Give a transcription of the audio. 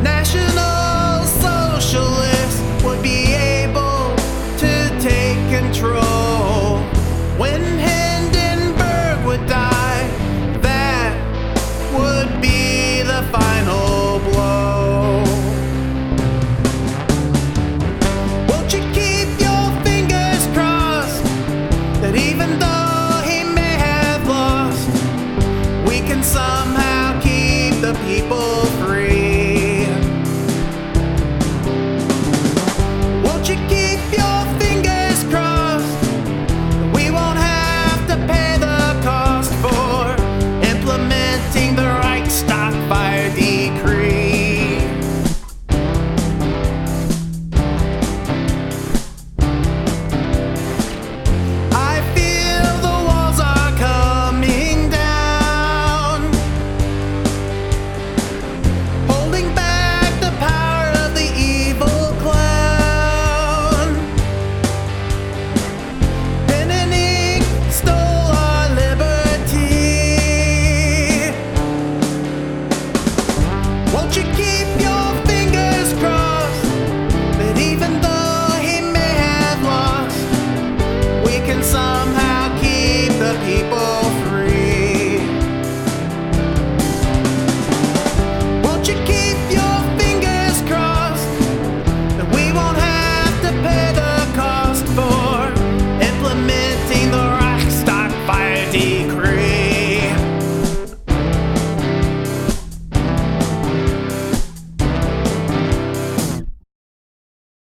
National Socialists would be able to take control. When Hindenburg would die, that would be the final blow. Won't you keep your fingers crossed that even though he may have lost, we can somehow keep the people free? Won't you keep your fingers crossed that we won't have to pay the cost for implementing the Reichstag fire decree? I feel the walls are coming down, holding back the power of the evil clown. Pen and ink stole our liberty. Won't you keep your fingers crossed that even though he may have lost, we can somehow keep the people free? Won't you keep your fingers crossed that we won't have to pay the cost for implementing the Reichstag fire decree?